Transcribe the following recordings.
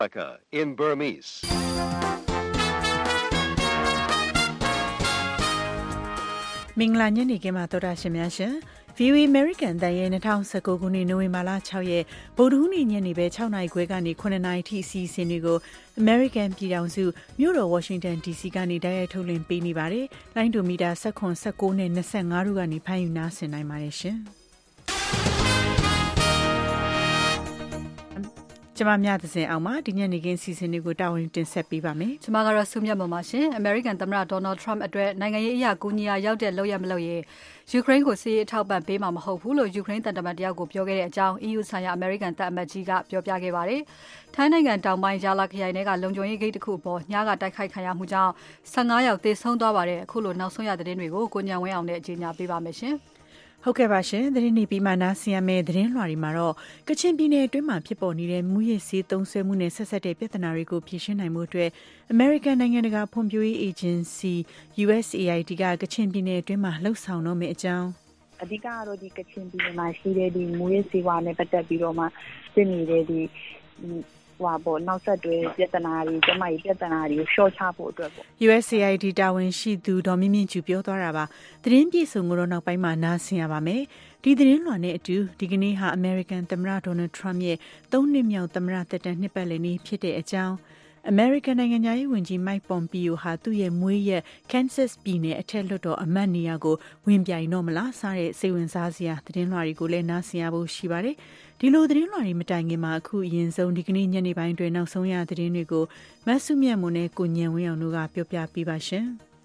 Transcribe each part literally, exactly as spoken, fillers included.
in Burmese. မင်္ဂလာညနေခင်းမှာတော်တာရှင်များရှင် ဗီအိုအေ American တန်ရဲ့၂၀၁၉ခုနှစ်နိုဝင်ဘာလ၆ရက်ဗုဒ္ဓဟူးနေ့ညနေပဲ၆နာရီခွဲကနေ၇နာရီထိအစီအစဉ်တွေကို American ပြည်ထောင်စုမြို့တော် Washington ဒီ စီ ကနေတိုက်ရိုက်ထုတ်လွှင့်ပေးနေပါတယ်။လိုင်းဒိုမီတာ၁၇ ၁၉နဲ့၂၅တို့ကနေဖမ်းယူနားဆင်နိုင်ပါတယ်ရှင်။ကျမမြသစင်အောင်မှာဒီညနေခင်းစီစဉ်တွေကိုတာဝန်တင်ဆက်ပေးပါမယ်။ကျမကတော့ဆုမြတ်မပါရှင်။ American သမ္မတ Donald Trump အတွက်နိုင်ငံရေးအရာကူညီရာရောက်တဲ့လောက်ရမလို့ရေယူကရိန်းကိုစစ်ရေးထောက်ပံ့ပေးမှာမဟုတ်ဘူးလို့ယူကရိန်းတန်တမန်တယောက်ကိုပြောခဲ့တဲ့အကြောင်း E U ဆိုင်ရာ American တပ်အမတ်ကြီးကပြောပြခဲ့ပါတယ်။ထိုင်းနိုင်ငံတောင်ပိုင်းယာလာခရိုင်ထဲကလုံခြုံရေးဂိတ်တစ်ခုပေါ်ညကတိုက်ခိုက်ခံရမှုကြောင့်၁၅ယောက်သေဆုံးသွားပါတယ်။အခုလိုနောက်ဆုံးရသတင်းတွေကိုကိုညံဝင်းအောင်နဲ့အကြေညာပေးပါမယ်ရှင်။ဟုတ်ကဲ့ပါရှင်သတင်းနေပြီးမှနားဆင်ရမယ့်သတင်းလွှာတွေမှာတော့ကချင်ပြည်နယ်အတွင်းမှာဖြစ်ပေါ်နေတဲ့မူရစ်ဆေးသုံးစွဲမှုနဲ့ဆက်ဆက်တဲ့ပြဿနာတွေကိုဖြေရှင်းနိုင်မှုအတွက် American နိုင်ငံတကာဖွံ့ဖြိုးရေး Agency U S A I D ကကချင်ပြည်နယ်အတွင်းမှာလှုပ်ဆောင်တော့မယ့်အကြောင်းအဓိကကတော့ဒီကချင်ပြည်နယ်မှာရှိတဲ့ဒီမူရစ်ဆေးဝါးနဲ့ပတ်သက်ပြီးတော့မှဖြစ်နေတဲ့ဒီဟွာပေါ့နောက်ဆက်တွဲပြဿနာတွေကျမကြီးပြဿနာတွေကိုရှော့ချဖို့အတွက်ပေါ့ U S A I D တာဝန်ရှိသူဒေါ်မြင့်မြင့်ကျူပြောသွားတာပါသတင်းပြည့်စုံကိုတော့နောက်ပိုင်းမှာနားဆင်ရပါမယ်ဒီသတင်းလွှာနဲ့အတူဒီကနေ့ဟာ American သမ္မတ Donald Trump ရဲ့သုံးနှစ်မြောက်သမ္မတသက်တမ်းနှစ်ပတ်လည်နေ့ဖြစ်တဲ့အကြောင်းAmerican နိုင်ငံသားရေးဝန်ကြီး Mike Pompeo ဟာသူ့ရဲ့မွေးရက် Kansas ပြည်နယ်အထက်လွှတ်တော်အမတ်နေရာကိုဝင်ပြိုင်တော့မလားစတဲ့စိတ်ဝင်စားစရာသတင်းလွှာတွေကိုလည်းနားဆင်ရဖို့ရှိပါတယ်ဒီလိုသတင်းလွှာတွေမတိုင်ခင်မှာအခုအရင်ဆုံးဒီကနေ့ညနေပိုင်းတွင်နောက်ဆုံးရသတင်းတွေကိုမဆုမြတ်မွန်နဲ့ကိုညံဝင်းအောင်တို့ကပြောပြပေးပါရှင်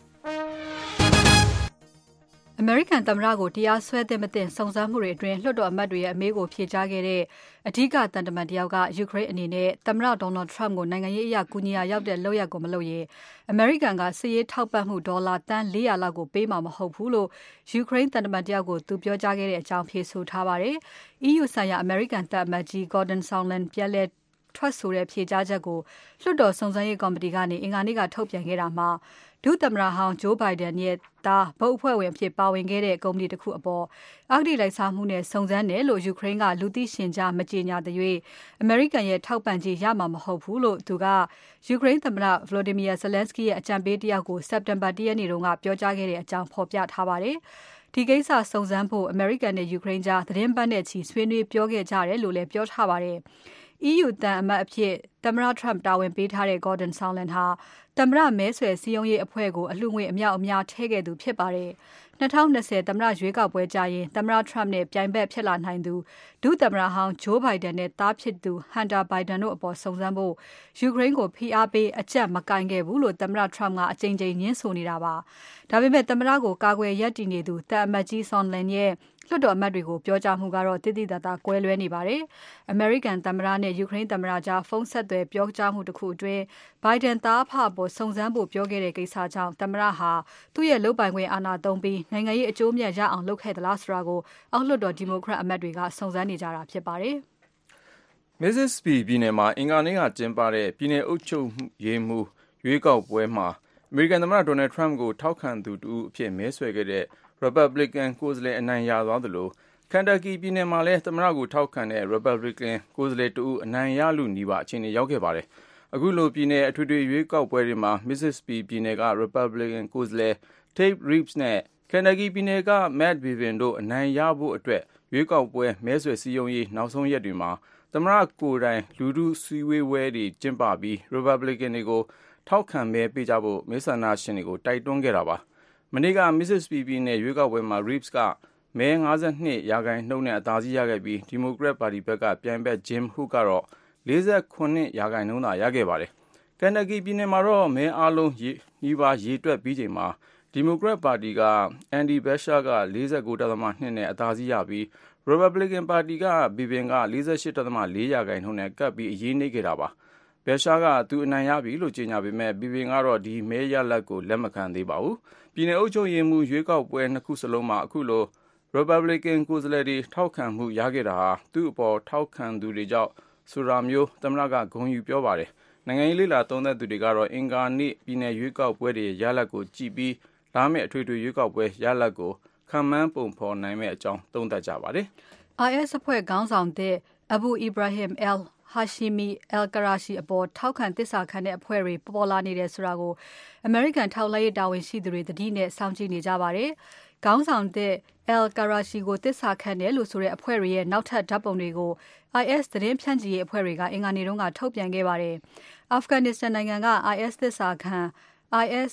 American သမ္မတကိုတရားစွဲသင့်မသင့်စုံစမ်းမှုတွေအတွင်းလွှတ်တော်အမတ်တွေရဲ့အမေးကိုဖြေကြားခဲ့တဲ့အဓိကတန်တမန်တယောက်ကယူကရိန်းအနေနဲ့သမ္မတ Donald Trump ကိုနိုင်ငံရေးအရာကူညီရာရောက်တဲ့လောက်ရကိုမလုပ်ရင် American ကစစ်ရေးထောက်ပံ့မှုဒေါ်လာတန်၄၀၀လောက်ကိုပေးမှာမဟုတ်ဘူးလို့ယူကရိန်းတန်တမန်တယောက်ကိုသူပြောကြားခဲ့တဲ့အကြောင်းဖြေဆိုထားပါတယ်။ E U ဆိုင်ရာ American တပ်အမတ်ကြီး Gordon Sondland ပြန်လည်ထွက်ဆိုတဲ့ဖြေကြားချက်ကိုလွှတ်တော်စုံစမ်းရေးကော်မတီကနေအင်္ဂါနေ့ကထုတ်ပြန်ခဲ့တာမှာဒုသမ္မတဟောင်း Joe Biden ရဲ့သားဘုတ်အဖွဲ့ဝင်ဖြစ်ပါဝင်ခဲ့တဲ့ကုမ္ပဏီတစ်ခုအပေါ်အဂတိလိုက်စားမှုနဲ့စုံစမ်းတယ်လို့ယူကရိန်းကလူသိရှင်ကြားမကြေညာတဲ့၍အမေရိကန်ရဲ့ထောက်ပံ့ကြေးရမှာမဟုတ်ဘူးလို့သူကယူကရိန်းသမ္မတ Volodymyr Zelensky ရဲ့အကြံပေးတယောက်ကိုစက်တင်ဘာ၁ရက်နေ့တုန်းကပြောကြားခဲ့တဲ့အကြောင်းဖော်ပြထားပါတယ်။ဒီကိစ္စစုံစမ်းဖို့အမေရိကန်နဲ့ယူကရိန်းကြားသတင်းပတ်နဲ့ချီဆွေးနွေးပြောခဲ့ကြတယ်လို့လည်းပြောထားပါတယ်။ E U တန်အမတ်အဖြစ်သမ္မတ Trump တာဝန်ပေးထားတဲ့ Gordon Sondland ဟာသမ္မတမဲဆွယ်စည်းရုံးရေးအဖွဲ့ကိုအလှူငွေအမြောက်အများထည့်ခဲ့သူဖြစ်ပါတယ်။၂၀၂၀သမ္မတရွေးကောက်ပွဲကြရင်သမ္မတ Trump နဲ့ပြိုင်ဘက်ဖြစ်လာနိုင်သူဒုသမ္မတဟောင်း Joe Biden နဲ့သားဖြစ်သူ Hunter Biden တို့အပေါ်စုံစမ်းဖို့ယူကရိန်းကိုဖိအားပေးအကြပ်မကိုင်ခဲ့ဘူးလို့သမ္မတ Trump ကအကြိမ်ကြိမ်ညင်းဆိုနေတာပါ။ဒါပေမဲ့သမ္မတကိုကာကွယ်ရပ်တည်နေသူတပ်အမတ်ကြီး Sondland ရဲ့လွှတ်တော်အမတ်တွေကိုပြောကြားမှုကတော့တိတိတတ်တာကွဲလွဲနေပါတယ်။ American သမ္မတနဲ့ယူကရိန်းသမ္မတကြားဖုန်းဆက်သွယ်ပြောကြားမှုတစ်ခုအတွင်း Biden သားအဖအပေါ်စုံစမ်းဖို့ပြောခဲ့တဲ့ကိစ္စကြောင့်သမ္မတဟာသူ့ရဲ့လုပ်ပိုင်ခွင့်အာဏာသုံးပြီးနိုင်ငံရေးအကျိုးအမြတ်ရအောင်လုပ်ခဲ့သလားဆိုတာကိုအောက်လွှတ်တော်ဒီမိုကရက်အမတ်တွေကစုံစမ်းနေကြတာဖြစ်ပါတယ်။ Mississippi ပြည်နယ်မှာအင်္ဂါနေ့ကကျင်းပတဲ့ပြည်နယ်အုပ်ချုပ်ရေးမှူးရွေးကောက်ပွဲမှာ American သမ္မတ Donald Trump ကိုထောက်ခံသူတဦးအဖြစ်မဲဆွယ်ခဲ့တဲ့Republican ကိုယ်စားလှယ်အနိုင်ရသွားသလို Kentucky ပြည်နယ်မှာလည်းသမ္မတကိုထောက်ခံတဲ့ Republican ကိုယ်စားလှယ်တဦးအနိုင်ရလုနီးပါအခြေအနေရောက်ခဲ့ပါတယ်။အခုလိုပြည်နယ်အထွေထွေရွေးကောက်ပွဲတွေမှာ Mississippi ပြည်နယ်က Republican ကိုယ်စားလှယ် Tate Reeves နဲ့ Kentucky ပြည်နယ်က Matt Bevin တို့အနိုင်ရဖို့အတွက်ရွေးကောက်ပွဲမဲဆွယ်စည်းရုံးရေးနောက်ဆုံးရက်တွေမှာသမ္မတကိုယ်တိုင်လူထုစည်းဝေးပွဲတွေကျင်းပပြီး Republican တွေကိုထောက်ခံမဲပေးကြဖို့မဲဆန္ဒရှင်တွေကိုတိုက်တွန်းခဲ့တာပါ။မနေ့က Mississippi ပြည်နယ်ရွေးကောက်ပွဲမှာ Reeves ကမဲ၅၂ရာခိုင်နှုန်းနဲ့အသာစီးရခဲ့ပြီး Democrat ပါတီဘက်ကပြိုင်ဘက် Jim Hood ကတော့၄၇ရာခိုင်နှုန်းသာရခဲ့ပါတယ်။ Kentucky ပြည်နယ်မှာတော့မဲအားလုံးနီးပါးရေတွက်ပြီးချိန်မှာ Democrat ပါတီက Andy Beshear က၄၉.၂ နဲ့အသာစီးရပြီး Republican ပါတီက Bevin က၄၈.၄ ရာခိုင်နှုန်းနဲ့ကပ်ပြီးအရေးနိမ့်ခဲ့တာပါ။ Beshear ကသူအနိုင်ရပြီလို့ကြေညာပေမဲ့ Bevin ကတော့ဒီမဲရလဒ်ကိုလက်မခံသေးပါဘူး။ပြည်နယ်အုပ်ချုပ်ရေးမှူးရွေးကောက်ပွဲနှစ်ခုစလုံးမှာအခုလို Republican ကိုယ်စားလှယ်တွေထောက်ခံမှုရခဲ့တာဟာသူ့အပေါ်ထောက်ခံသူတွေကြောင့်ဆိုတာမျိုးသမ္မတကဂုဏ်ယူပြောပါတယ်။နိုင်ငံရေးလေ့လာသုံးသပ်သူတွေကတော့အင်္ဂါနေ့ပြည်နယ်ရွေးကောက်ပွဲတွေရလဒ်ကိုကြည့်ပြီးလာမယ့်အထွေထွေရွေးကောက်ပွဲရလဒ်ကိုခန့်မှန်းပုံဖော်နိုင်မယ့်အကြောင်းသုံးသပ်ကြပါတယ်။ I S အဖွဲ့ခေါင်းဆောင်သစ် Abu Ibrahim al Hashemi al-Qurayshi အပေါ်ထောက်ခံသစ္စာခံတဲ့အဖွဲ့တွေပေါ်လာနေတယ်ဆိုတာကို American ထောက်လှမ်းရေးတာဝန်ရှိသူတွေသတိနဲ့စောင့်ကြည့်နေကြပါတယ်။ခေါင်းဆောင်တဲ့ al-Qurayshi ကိုသစ္စာခံတယ်လို့ဆိုတဲ့အဖွဲ့တွေရဲ့နောက်ထပ်ဓာတ်ပုံတွေကို I S သတင်းဖြန့်ချီရေးအဖွဲ့တွေကအင်္ဂါနေ့တုန်းကထုတ်ပြန်ခဲ့ပါတယ်။ Afghanistan နိုင်ငံက I S သစ္စာခံ I S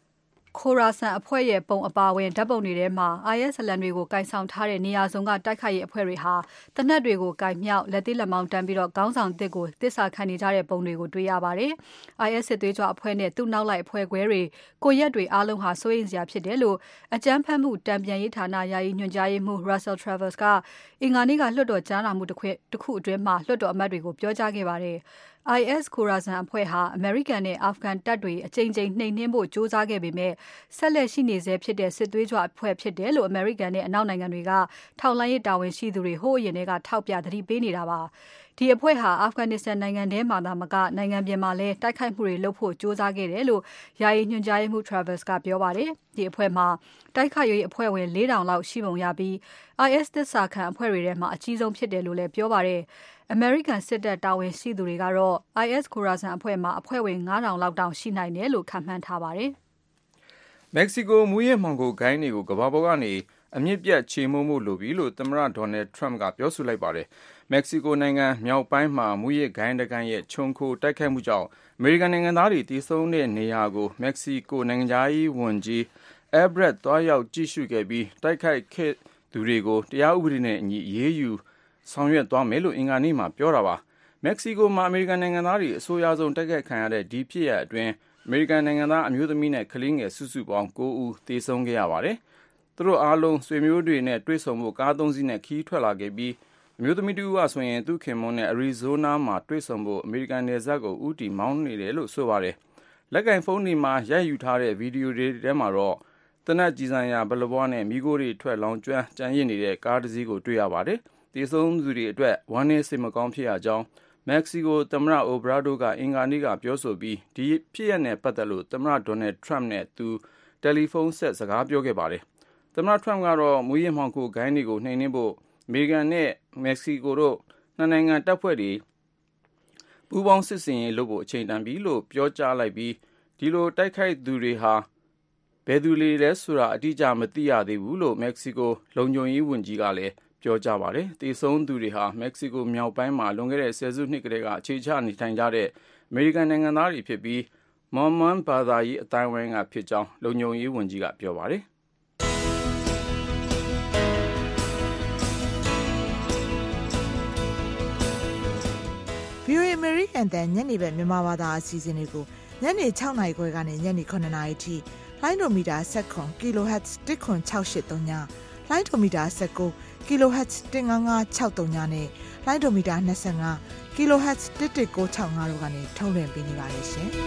Khorasan အဖွဲ့ရဲ့ပုံအပါအဝင်ဓာတ်ပုံတွေထဲမှာ I S အလံတွေကိုကင်ဆောင်ထားတဲ့နေရာစုံကတိုက်ခိုက်ရေးအဖွဲ့တွေဟာသေနတ်တွေကိုကင်မြောက်လက်သေးလက်မောင်းတန်းပြီးတော့ခေါင်းဆောင်သစ်ကိုသစ္စာခံနေကြတဲ့ပုံတွေကိုတွေ့ရပါတယ်။ I S စစ်သွေးကြွအဖွဲ့နဲ့သူ့နောက်လိုက်အဖွဲ့ခွဲတွေကိုရက်တွေအားလုံးဟာစိုးရိမ်စရာဖြစ်တယ်လို့အကြမ်းဖက်မှုတံပြန်ရေးဌာနယာယီညွှန်ကြားရေးမှူး Russell Travers ကအင်္ဂါနေ့ကလွှတ်တော်ကြားနာမှုတစ်ခုအတွင်းမှာလွှတ်တော်အမတ်တွေကိုပြောကြားခဲ့ပါတယ်။ I S Khorasan အဖွဲ့ဟာ American နဲ့ Afghan တပ်တွေအကြိမ်ကြိမ်နှိမ်နင်းဖို့ကြိုးစားခဲ့ပေမဲ့ဆက်လက်ရှိနေဆဲဖြစ်တဲ့စစ်သွေးကြွအဖွဲ့ဖြစ်တယ်လို့ American နဲ့အနောက်နိုင်ငံတွေကထောက်လှမ်းရေးတာဝန်ရှိသူတွေဟိုးအရင်ကထောက်ပြသတိပေးနေတာပါ။ဒီအဖွဲ့ဟာ Afghanistan နိုင်ငံထဲမှာသာမကနိုင်ငံပြင်မှာလည်းတိုက်ခိုက်မှုတွေလုပ်ဖို့ကြိုးစားခဲ့တယ်လို့ယာယီညွှန်ကြားရေးမှူး Travers ကပြောပါတယ်။ဒီအဖွဲ့မှာတိုက်ခိုက်ရေးအဖွဲ့ဝင်လေးထောင်လောက်ရှိပုံရပြီး I S သစ္စာခံအဖွဲ့တွေထဲမှာအကြီးဆုံးဖြစ်တယ်လို့လည်းပြောပါတယ်။ American စစ်တပ်တာဝန်ရှိသူတွေကတော့ I S Khorasan အဖွဲ့မှာအဖွဲ့ဝင်ငါးထောင်လောက်တောင်ရှိနိုင်တယ်လို့ခန့်မှန်းထားပါတယ်။မက္ကဆီကိုမူးယစ်မှောင်ခိုဂိုဏ်းတွေကိုကမ္ဘာပေါ်ကနေအမြင့်ပြတ်ချေမှုန်းဖို့လိုပြီလို့သမ္မတ Donald Trump ကပြောဆိုလိုက်ပါတယ်။မက္ကဆီကိုနိုင်ငံမြောက်ပိုင်းမှာမူးယစ်ဂိုဏ်းတစ်ဂိုဏ်းရဲ့ခြုံခိုတိုက်ခိုက်မှုကြောင့်အမေရိကန်နိုင်ငံသားတွေသေဆုံးတဲ့နေရာကိုမက္ကဆီကိုနိုင်ငံခြားရေးဝန်ကြီး Ebrard သွားရောက်ကြည့်ရှုခဲ့ပြီးတိုက်ခိုက်ခဲ့သူတွေကိုတရားဥပဒေနဲ့အညီအရေးယူဆောင်ရွက်သွားမယ်လို့အင်္ဂါနေ့မှာပြောတာပါ။မက္ကဆီကိုမှာအမေရိကန်နိုင်ငံသားတွေအဆိုးရွားဆုံးတိုက်ခိုက်ခံရတဲ့ဒီဖြစ်ရပ်အတွင်းအမေရိကန်နိုင်ငံသားအမျိုးသမီးနဲ့ကလေးငယ်စုစုပေါင်းကိုးဦးသေဆုံးခဲ့ရပါတယ်။သူတို့အားလုံးဆွေမျိုးတွေနဲ့တွေ့ဆုံဖို့ကားသုံးစီးနဲ့ခရီးထွက်လာခဲ့ပြီးအမျိုးသမီးတူကဆိုရင်သူ့ခင်မွန်းနဲ့အရီဇိုးနားမှာတွေ့ဆုံဖို့အမေရိကန်နယ်စပ်ကိုဦးတည်မောင်းနေတယ်လို့ဆိုပါတယ်။လက်ကင်ဖုန်းတွေမှာရိုက်ယူထားတဲ့ဗီဒီယိုတွေထဲမှာတော့သေနတ်ကြီးစံရာဘလဘွားနဲ့မိခိုးတွေထွက်လောင်ကျွမ်းကြံရစ်နေတဲ့ကားတစ်စီးကိုတွေ့ရပါတယ်။သေဆုံးသူတွေအတွက်ဝမ်းနည်းစိတ်မကောင်းဖြစ်ရကြောင်းမက္ကဆီကိုသမ္မတ Obrador ကအင်္ဂါနေ့ကပြောဆိုပြီးဒီဖြစ်ရပ်နဲ့ပတ်သက်လို့သမ္မတ Donald Trump နဲ့သူတယ်လီဖုန်းဆက်စကားပြောခဲ့ပါတယ်။သမ္မတ Trump ကတော့မူးယစ်မှောင်ခိုဂိုဏ်းတွေကိုနှိမ်နင်းဖို့အမေရိကန်နဲ့မက္ကဆီကိုတို့နှစ်နိုင်ငံတပ်ဖွဲ့တွေပူးပေါင်းစစ်ဆင်ရေးလုပ်ဖို့အချိန်တန်ပြီလို့ပြောကြားလိုက်ပြီးဒီလိုတိုက်ခိုက်သူတွေဟာဘယ်သူတွေလဲဆိုတာအတိအကျမသိရသေးဘူးလို့မက္ကဆီကိုလုံခြုံရေးဝန်ကြီးကလည်းပြောကြားပါတယ်။သေဆုံးသူတွေဟာမက္ကဆီကိုမြောက်ပိုင်းမှာလွန်ခဲ့တဲ့ဆယ်စုနှစ်ကတည်းကအခြေချနေထိုင်ကြတဲ့အမေရိကန်နိုင်ငံသားတွေဖြစ်ပြီးမော်မွန်ဘာသာရေးအတိုင်းအဝိုင်းကဖြစ်ကြောင်းလုံခြုံရေးဝန်ကြီးကပြောပါတယ်။ဗွီအိုအေ American တန်ညနေဘက်မြန်မာဘာသာအစီအစဉ်တွေကိုညနေ၆နာရီခွဲကနေညနေခုနှစ်နာရီထိလိုင်းဒိုမီတာ၁၇ kilohertz ၁ခွန်၆၈၃ညလိုင်းဒိုမီတာ၁၉ kilohertz ၁၅၅၆၃ညနဲ့လိုင်းဒိုမီတာ၂၅ kilohertz ၁၁၉၆၅တို့ကနေထုတ်လွှင့်ပေးနေပါတယ်ရှင်။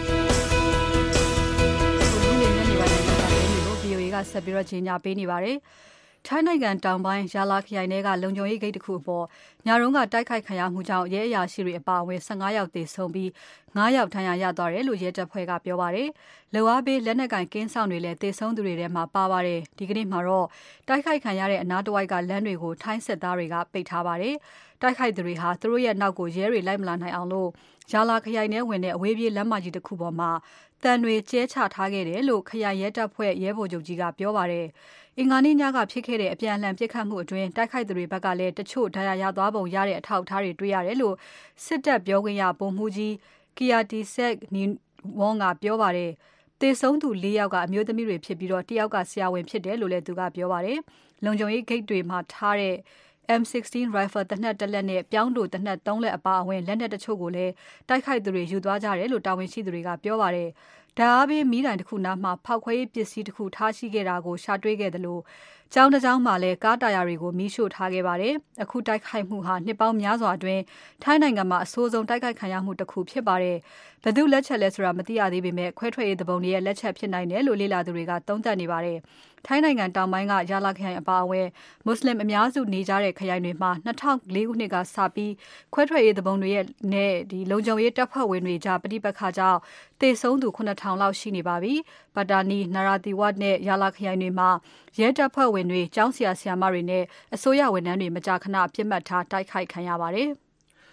ဒီနေ့ညနေပိုင်းမှာလည်းဗီအိုအေကဆက်ပြီးတော့ကြီးညာပေးနေပါတယ်။ထိုင်းနိုင်ငံတောင်ပိုင်းရာလာခရိုင်ကလုံခြုံရေးဂိတ်တစ်ခုအပေါ်ညရုံးကတိုက်ခိုက်ခံရမှုကြောင့်ရဲအရာရှိတွေအပါအဝင်၁၅ယောက်သေဆုံးပြီး၅ယောက်ဒဏ်ရာရသွားတယ်လို့ရဲတပ်ဖွဲ့ကပြောပါတယ်။လုံအားပေးလက်နက်ကင်ကင်းဆောင်တွေလည်းသေဆုံးသူတွေထဲမှာပါပါတယ်။ဒီကနေ့မှာတော့တိုက်ခိုက်ခံရတဲ့အနားတစ်ဝိုက်ကလမ်းတွေကိုထိုင်းစစ်သားတွေကပိတ်ထားပါတယ်။တိုက်ခိုက်သူတွေဟာသူတို့ရဲ့နောက်ကိုရဲတွေလိုက်မလာနိုင်အောင်လို့ရာလာခရိုင်ထဲဝင်တဲ့အဝေးပြေးလမ်းမကြီးတစ်ခုပေါ်မှာတန်တွေကျဲချထားခဲ့တယ်လို့ခရိုင်ရဲတပ်ဖွဲ့ရဲဗိုလ်ချုပ်ကြီးကပြောပါတယ်။အင်္ဂါနေ့ညကဖြစ်ခဲ့တဲ့အပြန်အလှန်ပစ်ခတ်မှုအတွင်းတိုက်ခိုက်သူတွေဘက်ကလည်းတချို့ဒဏ်ရာရသွားပုံရတဲ့အထောက်အထားတွေတွေ့ရတယ်လို့စစ်တပ်ပြောခွင့်ရဗိုလ်မှူးကြီး Kiatisek Niwon ကပြောပါတယ်။သေဆုံးသူ၄ယောက်ကအမျိုးသမီးတွေဖြစ်ပြီးတော့တစ်ယောက်ကဆရာဝန်ဖြစ်တယ်လို့လည်းသူကပြောပါတယ်။လုံခြုံရေးဂိတ်တွေမှာထားတဲ့ M 16 ရိုင်ဖယ်သေနတ်တစ်လက်နဲ့ပြောင်းတိုသေနတ်သုံးလက်အပါအဝင်လက်နက်တချို့ကိုလည်းတိုက်ခိုက်သူတွေယူသွားကြတယ်လို့တာဝန်ရှိသူတွေကပြောပါတယ်။ဓာတ်အားပေးမီးတိုင်တစ်ခုနားမှာဖောက်ခွဲရေးပစ္စည်းတစ်ခုထားရှိခဲ့တာကိုရှာတွေ့ခဲ့တယ်လို့ကျောင်းတစ်ကျောင်းမှာလည်းကားတာယာတွေကိုမီးရှို့ထားခဲ့ပါတယ်။အခုတိုက်ခိုက်မှုဟာနှစ်ပေါင်းများစွာအတွင်းထိုင်းနိုင်ငံမှာအဆိုးဆုံးတိုက်ခိုက်ခံရမှုတစ်ခုဖြစ်ပါတယ်။ဘယ်သူလက်ချက်လဲဆိုတာမသိရသေးပေမဲ့ခွဲထွက်ရေးသဘုံတွေရဲ့လက်ချက်ဖြစ်နိုင်တယ်လို့လေ့လာသူတွေကသုံးသပ်နေပါတယ်။ထိုင်းနိုင်ငံတောင်ပိုင်းကရာလာခရိုင်အပါအဝင်မွတ်စလင်အများစုနေကြတဲ့ခရိုင်တွေမှာ၂၀၀၄ခုနှစ်ကစပြီးခွဲထွက်ရေးသဘုံတွေရဲ့နဲ့ဒီလုံခြုံရေးတပ်ဖွဲ့ဝင်တွေကြားပဋိပက္ခကြောင့်သေဆုံးသူခုနှစ်ထောင်လောက်ရှိနေပါပြီ။ပတ်တာနီ၊နာရာသီဝတ်နဲ့ရာလာခရိုင်တွေမှာရဲတပ်ဖွဲ့ဝင်တွေကျောင်းဆရာဆရာမတွေနဲ့အစိုးရဝန်ထမ်းတွေမကြာခဏပြစ်မှတ်ထားတိုက်ခိုက်ခံရပါတယ်။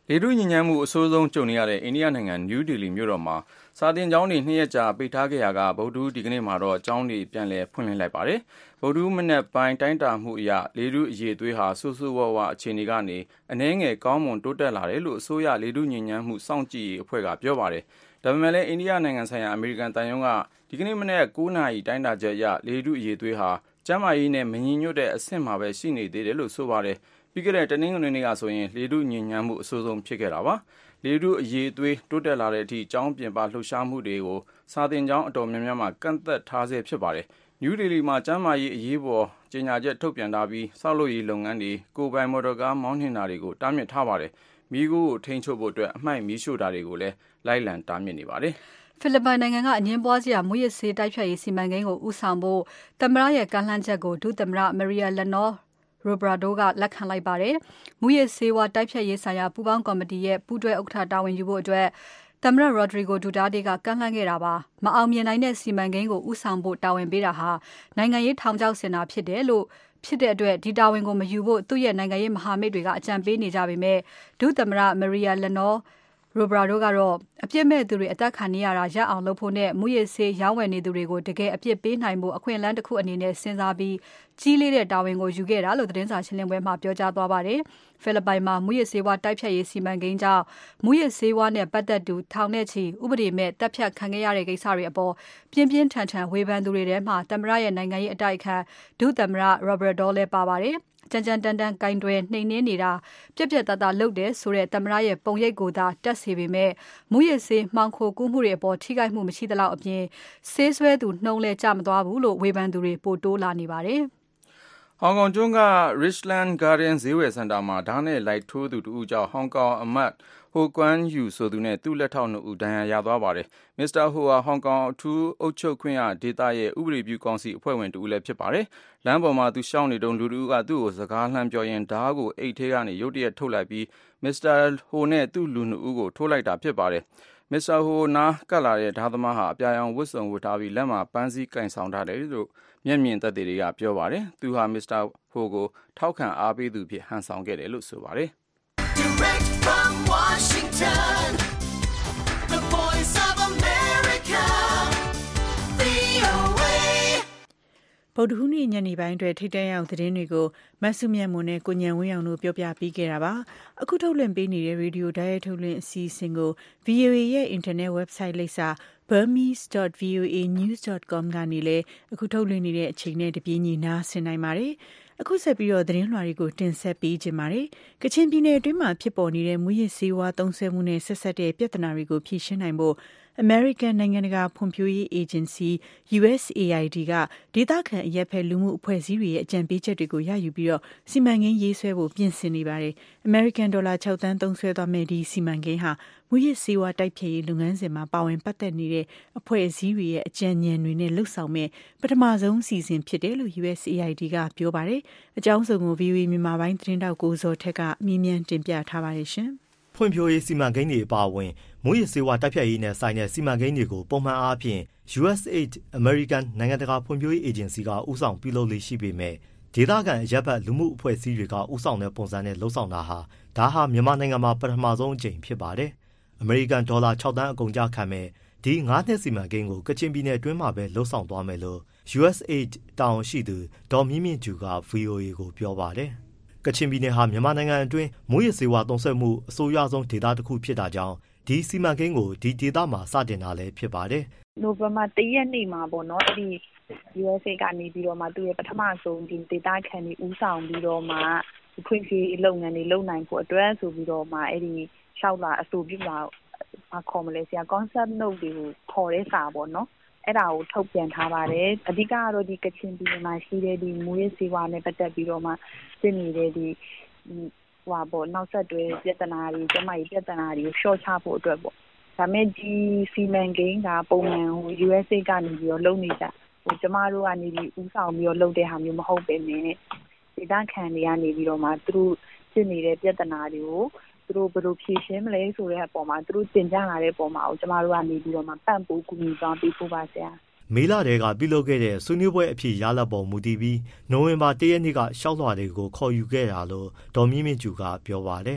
လေထုညစ်ညမ်းမှုအဆိုးဆုံးကြုံနေရတဲ့အိန္ဒိယနိုင်ငံနယူးဒေလီမြို့တော်မှာစာသင်ကျောင်းတွေနှစ်ရက်ကြာပိတ်ထားခဲ့ရကဗုဒ္ဓဟူးဒီကနေ့မှာတော့ကျောင်းတွေပြန်လည်ဖွင့်လှစ်လိုက်ပါတယ်။ဗုဒ္ဓဟူးမနက်ပိုင်းတိုင်းတာမှုအရလေထုအရည်အသွေးဟာဆိုးဆိုးဝါးဝါအခြေအနေကနေအနည်းငယ်ကောင်းမွန်တိုးတက်လာတယ်လို့အစိုးရလေထုညစ်ညမ်းမှုစောင့်ကြည့်ရေးအဖွဲ့ကပြောပါတယ်။ဒါပေမဲ့လည်းအိန္ဒိယနိုင်ငံဆိုင်ရာအမေရိကန်တန်ယုံကဒီကနေ့မနက်၉နာရီတိုင်းတာချက်အရလေထုအရည်အသွေးဟာကျန်းမာရေးနဲ့မညီညွတ်တဲ့အဆင့်မှာပဲရှိနေသေးတယ်လို့ဆိုပါတယ်။ပြီးခဲ့တဲ့တနင်္ဂနွေနေ့ကဆိုရင်လေထုညစ်ညမ်းမှုအဆိုးဆုံးဖြစ်ခဲ့တာပါ။လေထုအရည်အသွေးတိုးတက်လာတဲ့အထိကျောင်းပြင်ပလှုပ်ရှားမှုတွေကိုစာသင်ကျောင်းအတော်များများမှာကန့်သတ်ထားဆဲဖြစ်ပါတယ်။နယူးဒေလီမှာကျန်းမာရေးအရေးပေါ်ကြေညာချက်ထုတ်ပြန်ထားပြီးဆောက်လုပ်ရေးလုပ်ငန်းတွေကိုယ်ပိုင်မော်တော်ကားမောင်းနှင်တာတွေကိုတားမြစ်ထားပါတယ်။မီးခိုးကိုထိန်းချုပ်ဖို့အတွက်အမှိုက်မီးရှို့တာတွေကိုလည်းလိုက်လံတားမြစ်နေပါတယ်။ဖိလစ်ပိုင်နိုင်ငံကအငင်းပွားစရာမူရစ်ဆေးတိုက်ဖြတ်ရေးစီမံကိန်းကိုဦးဆောင်ဖို့သမ္မတရဲ့ကမ်းလှမ်းချက်ကိုဒုသမ္မတ Maria Lenore Robredo ကလက်ခံလိုက်ပါတယ်။မူရစ်ဆေးဝါးတိုက်ဖြတ်ရေးဆိုင်ရာပူးပေါင်းကော်မတီရဲ့ပူးတွဲဥက္ကဋ္ဌတာဝန်ယူဖို့အတွက်သမ္မတ Rodrigo Duterte ကကမ်းလှမ်းခဲ့တာပါ။မအောင်မြင်နိုင်တဲ့စီမံကိန်းကိုဦးဆောင်ဖို့တာဝန်ပေးတာဟာနိုင်ငံရေးထောင်ချောက်ဆင်တာဖြစ်တယ်လို့ဖြစ်တဲ့အတွက်ဒီတာဝန်ကိုမယူဖို့သူ့ရဲ့နိုင်ငံရေးမဟာမိတ်တွေကအကြံပေးနေကြပေမဲ့ဒုသမ္မတ Maria Lenore Robredo ကတော့အပြစ်မဲ့သူတွေအသက်ခံနေရတာရပ်အောင်လုပ်ဖို့နဲ့မူရစ်ဆေးရောင်းဝယ်နေသူတွေကိုတကယ်အပြစ်ပေးနိုင်ဖို့အခွင့်အလမ်းတစ်ခုအနေနဲ့စဉ်းစားပြီးကြီးလေးတဲ့တာဝန်ကိုယူခဲ့တာလို့သတင်းစာရှင်းလင်းပွဲမှာပြောကြားသွားပါတယ်။ဖိလစ်ပိုင်မှာမူရစ်ဆေးဝါးတိုက်ဖြတ်ရေးစီမံကိန်းကြောင့်မူရစ်ဆေးဝါးနဲ့ပတ်သက်သူထောင်နဲ့ချီဥပဒေမဲ့တပ်ဖြတ်ခံခဲ့ရတဲ့ကိစ္စတွေအပေါ်ပြင်းပြင်းထန်ထန်ဝေဖန်သူတွေထဲမှာသမ္မတရဲ့နိုင်ငံရေးအတိုက်အခံဒုသမ္မတ Robredo လည်းပါပါတယ်။ကြမ်းကြမ်းတမ်းတမ်းကင်တွယ်နှိမ်နင်းနေတာပြက်ပြက်သားသားလုပ်တယ်ဆိုတဲ့သမ္မတရဲ့ပုံရိပ်ကိုသာတက်စေပေမဲ့မူရစ်ဆေးမှောင်ခိုကူးမှုတွေအပေါ်ထိခိုက်မှုမရှိသလောက်အပြင်ဆေးဆွဲသူနှုံးလဲကျမသွားဘူးလို့ဝေဖန်သူတွေပိုတိုးလာနေပါတယ်။ဟောင်ကောင်ကျွန်းက Richland Garden ဈေးဝယ်စင်တာမှာဓာတ်နဲ့လိုက်ထိုးသူတို့ကြောင့်ဟောင်ကောင်အမတ်ဟိုကွမ်ယူဆိုသူနဲ့သူ့လက်ထောက်နှစ်ဦးဒဏ်ရာရသွားပါတယ်။မစ္စတာဟိုဟာဟောင်ကောင်အထူးအုပ်ချုပ်ခွင့်ရဒေသရဲ့ဥပဒေပြုကောင်စီအဖွဲ့ဝင်တူလည်းဖြစ်ပါတယ်။လမ်းပေါ်မှာသူရှောင်းနေတုန်းလူတူကသူ့ကိုစကားလှမ်းပြောရင်ဓာတ်ကိုအိတ်ထဲကနေရုတ်တရက်ထုတ်လိုက်ပြီးမစ္စတာဟိုနဲ့သူ့လူနှစ်ဦးကိုထိုးလိုက်တာဖြစ်ပါတယ်။မစ္စတာဟိုနားကပ်လာတဲ့ဓာတ်သမားဟာအပြာရောင်ဝတ်စုံဝတ်ထားပြီးလက်မှာပန်းစည်းကင်ဆောင်ထားတယ်လို့မျက်မြင်သက်သေတွေကပြောပါတယ်။သူဟာမစ္စတာဟိုကိုထောက်ခံအားပေးသူဖြစ်ဟန်ဆောင်ခဲ့တယ်လို့ဆိုပါတယ်။ Direct from Washington, the voice of America, ဗွီအိုအေဗုဒ္ဓဟူးနေ့ညနေပိုင်းအတွက်ထိတဲ့ရောက်သတင်းတွေကိုမဆုမြတ်မွန်နဲ့ကိုညံဝင်းအောင်တို့ပြောပြပေးခဲ့တာပါအခုထုတ်လွှင့်ပေးနေတဲ့ရေဒီယိုဓာတ်ရိုက်ထုတ်လွှင့်အစီအစဉ်ကို ဗွီအိုအေ ရဲ့အင်တာနက် website လိပ်စာ burmese dot voa news dot com ကနေလည်းအခုထုတ်လွှင့်နေတဲ့အချိန်နဲ့တပြေးညီနားဆင်နိုင်ပါတယ်အခုဆက်ပြီးတော့သတင်းလွှာတွေကိုတင်ဆက်ပေးကြပါမယ်။ကချင်ပြည်နယ်အတွင်းမှာဖြစ်ပေါ်နေတဲ့မူရစ်ဆေးဝါးသုံးစွဲမှုနဲ့ဆက်စပ်တဲ့ပြဿနာတွေကိုဖြေရှင်းနိုင်ဖို့ American နိုင်ငံတကာဖွံ့ဖြိုးရေးအေဂျင်စီ U S A I D ကဒေသခံအရက်ဖက်လူမှုအဖွဲ့အစည်းတွေရဲ့အကြံပေးချက်တွေကိုရယူပြီးတော့စီမံကိန်းရေးဆွဲဖို့ပြင်ဆင်နေပါတယ်။ American ဒေါ်လာ၆သန်းသုံးစွဲသွားမယ့်ဒီစီမံကိန်းဟာမူရစ်ဆေးဝါးတိုက်ဖျက်ရေးလုပ်ငန်းစဉ်မှာပါဝင်ပတ်သက်နေတဲ့အဖွဲ့အစည်းတွေရဲ့အကြံဉာဏ်တွေနဲ့လှုပ်ဆောင်မဲ့ပထမဆုံးအစီအစဉ်ဖြစ်တယ်လို့ U S A I D ကပြောပါတယ်။အကြောင်းစုံကို ဗွီအိုအေ မြန်မာပိုင်းသတင်းတောက်ကိုဇော်ထက်ကမြင်းမြန်တင်ပြထားပါတယ်ရှင်။ဖွံ့ဖြိုးရေးစီမံကိန်းတွေအပါအဝင်မူရစ်ဆေးဝါးတိုက်ဖျက်ရေးနဲ့ဆိုင်တဲ့စီမံကိန်းတွေကိုပုံမှန်အားဖြင့် U S A I D American နိုင်ငံတကာဖွံ့ဖြိုးရေးအေဂျင်စီကဦးဆောင်ပြုလုပ်လေ့ရှိပေမဲ့ဒေသခံအရက်ဘတ်လူမှုအဖွဲ့အစည်းတွေကဦးဆောင်တဲ့ပုံစံနဲ့လှုပ်ဆောင်တာဟာဒါဟာမြန်မာနိုင်ငံမှာပထမဆုံးအကြိမ်ဖြစ်ပါတယ်။ American ဒေါ်လာ၆သန်းအကုန်ကျခံမဲ့ဒီငါးနှစ်စီမံကိန်းကိုကချင်ပြည်နယ်အတွင်းမှာပဲလှုပ်ဆောင်သွားမယ်လို့ U S A I D တာဝန်ရှိသူဒေါ်မြင့်မြင့်ကျူက ဗွီအိုအေ ကိုပြောပါတယ်။ကချင်ပြည်နယ်ဟာမြန်မာနိုင်ငံအတွင်းမူရစ်ဆေးဝါးသုံးစွဲမှုအဆိုးရွားဆုံးဒေသတစ်ခုဖြစ်တာကြောင့်ဒီစီမံကိန်းကိုဒီဒေသမှာစတင်တာလည်းဖြစ်ပါတယ်။နိုဝင်ဘာတရက်နေ့မှာပေါ့နော်အဲ့ဒီ U S A ကနေပြီးတော့မှသူရဲ့ပထမဆုံးဒီဒေသခံတွေဦးဆောင်ပြီးတော့မှခွင့်ပြုလုပ်ငန်းတွေလုပ်နိုင်ဖို့အတွက်ဆိုပြီးတော့မှအဲ့ဒီလျှောက်လာအဆိုပြုလာမခေါ်မလဲဆရာ concept note တွေကိုခေါ်တဲ့စာပေါ့နော်အဲ့ဒါကိုထုတ်ပြန်ထားပါတယ်အဓိကကတော့ဒီကချင်ပြည်နယ်မှာရှိတဲ့ဒီမူရစ်ဆေးဝါးနဲ့ပတ်သက်ပြီးတော့မှဖြစ်နေတဲ့ဒီဟွာပေါ့နောက်ဆက်တွဲပြဿနာတွေကျမကြီးပြဿနာတွေကိုရှော့ချဖို့အတွက်ပေါ့ဒါမဲ့ဒီစီမံကိန်းကပုံမှန်ဟို U S A ကနေပြီးတော့လုပ်နေကြဟိုကျမတို့ကနေပြီးဦးဆောင်ပြီးတော့လုပ်တဲ့ဟာမျိုးမဟုတ်ပဲနဲ့ဒေသခံတွေကနေပြီးတော့မှသူတို့ဖြစ်နေတဲ့ပြဿနာတွေကိုသူတို့ဘယ်လိုဖြေရှင်းမလဲဆိုတဲ့အပေါ်မှာသူတို့တင်ပြလာတဲ့အပေါ်မှာကျမတို့ကနေပြီးတော့မှပံ့ပိုးကူညီသွားပေးဖို့ပါဆရာမေလတဲကပြုလုပ်ခဲ့တဲ့ဆွေးနွေးပွဲအဖြစ်ရလဒ်ပေါ်မူတည်ပြီးနိုဝင်ဘာတရက်နေ့ကရှောက်လွှာတွေကိုခေါ်ယူခဲ့တာလို့ဒေါ်မြင့်မြင့်ကျူကပြောပါတယ်။